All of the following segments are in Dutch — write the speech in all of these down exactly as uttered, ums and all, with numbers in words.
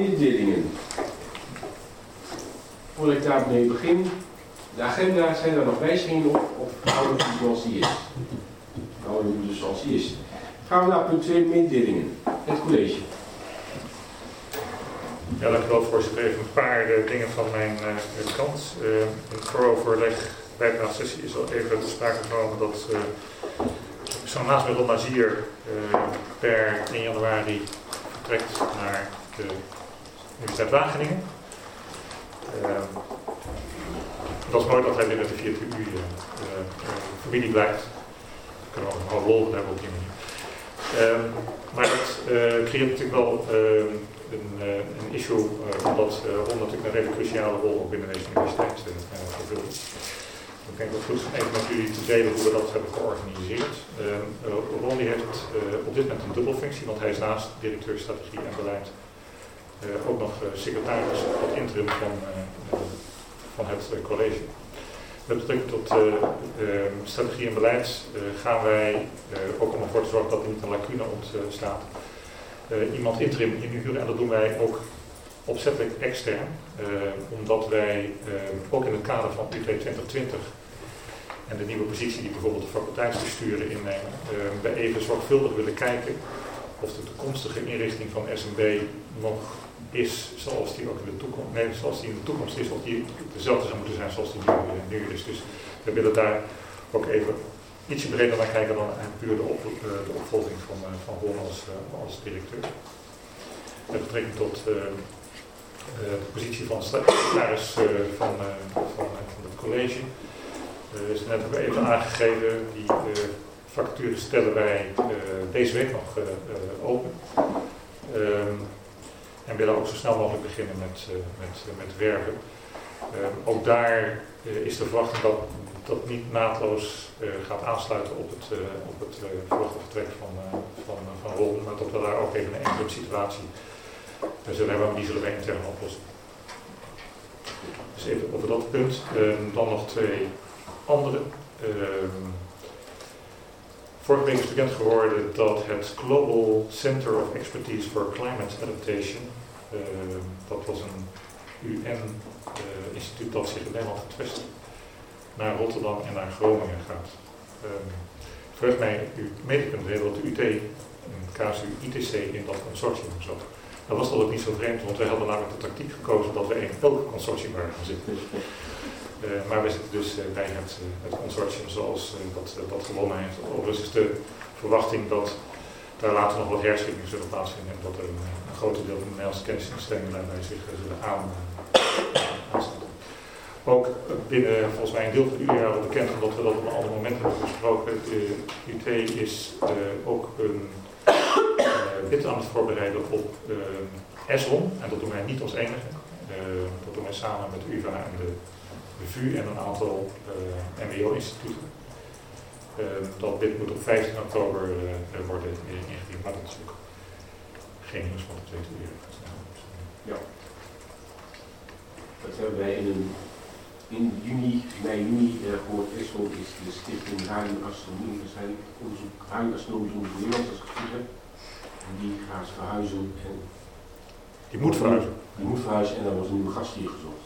mededelingen. Voordat ik daarmee begin, de agenda, zijn er nog wijzigingen op, of houden we die zoals die is? Houden we dus zoals die is. Gaan we naar punt twee, mededelingen. Het college. Ja, dank u wel, voorzitter. Even een paar uh, dingen van mijn uh, kant. Uh, in het vooroverleg bij de sessie is al even te sprake gekomen dat uh, zo'n naast met Ron Nazier uh, per één januari vertrekt naar de Universiteit Wageningen. Uh, dat is mooi dat hij binnen de vier T U uh, uh, familie blijft. We kunnen ook nog wel lol hebben op die manier. Uh, maar dat uh, creëert natuurlijk wel uh, een, uh, een issue, uh, omdat uh, Ron natuurlijk een redelijk cruciale rol ook binnen deze universiteit uh, vervult. Ik denk dat het goed is even met jullie te delen hoe we dat hebben georganiseerd. Uh, uh, Ron die heeft uh, op dit moment een dubbelfunctie, want hij is naast directeur strategie en beleid uh, ook nog uh, secretaris op het interim van, uh, uh, van het uh, college. Dat betekent dat uh, uh, strategie en beleid uh, gaan wij, uh, ook om ervoor te zorgen dat er niet een lacune ontstaat, uh, iemand interim inhuren. En dat doen wij ook opzettelijk extern, uh, omdat wij uh, ook in het kader van U T twintig twintig en de nieuwe positie die bijvoorbeeld de faculteitsbesturen innemen, uh, wij even zorgvuldig willen kijken of de toekomstige inrichting van S M B nog is zoals die ook in de toekomst, nee, zoals die in de toekomst is, of die dezelfde zou moeten zijn zoals die nu, nu is. Dus we willen daar ook even ietsje breder naar kijken dan puur de, op, de opvolging van, van Ron als, als directeur. Met betrekking tot uh, de positie van secretaris uh, van, uh, van, van het college uh, is net ook even aangegeven. Die uh, vacatures stellen wij uh, deze week nog uh, uh, open. Um, En willen ook zo snel mogelijk beginnen met, uh, met, uh, met werken. Uh, ook daar uh, is de verwachting dat dat niet naadloos uh, gaat aansluiten op het, uh, op het uh, verwachte vertrek van, uh, van, uh, van Ron. Maar dat we daar ook even een interim situatie uh, zullen hebben, maar die zullen wij intern oplossen. Dus even over dat punt. Uh, dan nog twee andere. Uh, Vorige week is bekend geworden dat het Global Center of Expertise for Climate Adaptation, uh, dat was een U N-instituut uh, dat zich in Nederland gaat vestigen, naar Rotterdam en naar Groningen gaat. Uh, het verheugt mij u mede te kunnen delen dat de U T, een casu I T C, in dat consortium zat. Dat was dat ook niet zo vreemd, want wij hadden namelijk de tactiek gekozen dat we in elk consortium waren gaan zitten. Uh, maar we zitten dus uh, bij het, uh, het consortium zoals uh, dat, uh, dat gewonnen heeft. Overigens is de verwachting dat daar later nog wat herschikkingen zullen plaatsvinden en dat er een, een groot deel van de Nederlandse kennisinstellingen daarbij zich uh, zullen aan, uh, aansluiten. Ook binnen volgens mij een deel van de U R al bekend, omdat we dat op een ander moment hebben besproken. De U T is uh, ook een uh, bid aan het voorbereiden op uh, S R O M en dat doen wij niet als enige. Uh, dat doen wij samen met de U vA en de de V U en een aantal uh, M B O-instituten. Uh, dat dit moet op vijftien oktober uh, worden ingediend, maar dat is ook geen nieuws van de Tweede Wereld. Ja. Dat hebben wij in, een, in juni, mei juni uh, gehoord. S R O M is de Stichting Radioastronomie, waarschijnlijk onderzoek, radioastronomie onderzoek Nederland, als ik het goed heb. En die gaat verhuizen. En die moet verhuizen. Die moet verhuizen en daar was een nieuwe gast hier gezocht.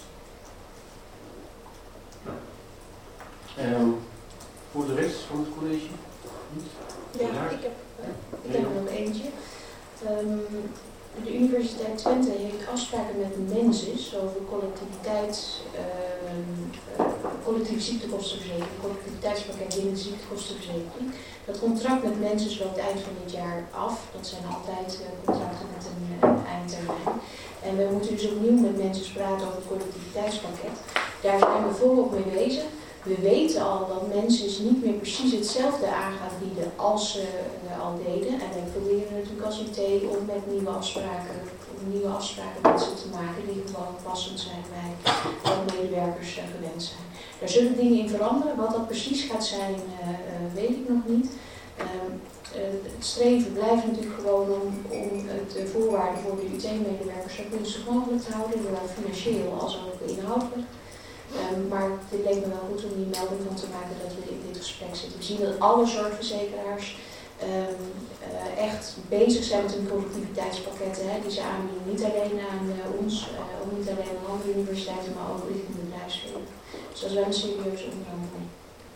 Um, voor de rest van het college? Ja, ik heb, uh, ik heb er nog eentje. Um, de Universiteit Twente heeft afspraken met Mensis over collectiviteits, uh, uh, collectieve ziektekostenverzekering, collectiviteitspakket binnen de ziektekostenverzekering. Dat contract met Mensis loopt eind van dit jaar af. Dat zijn altijd uh, contracten met een uh, eindtermijn. En we moeten dus opnieuw met Mensis praten over het collectiviteitspakket. Daar zijn we volop mee bezig. We weten al dat mensen dus niet meer precies hetzelfde aan gaan bieden als ze uh, al deden. En wij proberen natuurlijk als U T om met nieuwe afspraken, om nieuwe afspraken met ze te maken die gewoon passend zijn bij wat medewerkers uh, gewend zijn. Daar zullen dingen in veranderen. Wat dat precies gaat zijn, uh, uh, weet ik nog niet. Uh, uh, het streven blijft natuurlijk gewoon om, om het uh, voorwaarden voor de U T-medewerkers zo gunstig mogelijk te houden, zowel financieel als ook inhoudelijk. Um, maar dit leek me wel goed om die melding van te maken dat we in dit gesprek zitten. We zien dat alle zorgverzekeraars um, uh, echt bezig zijn met hun productiviteitspakketten, hè, die ze aanbieden. Niet alleen aan uh, ons, uh, ook niet alleen aan andere universiteiten, maar ook richting de bedrijfsleven. Dus dat is wel een serieuze onderhandeling.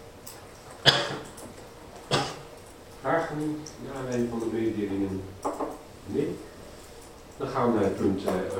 Vragen naar aanleiding van de mededelingen? Nee? Dan gaan we naar punt uh,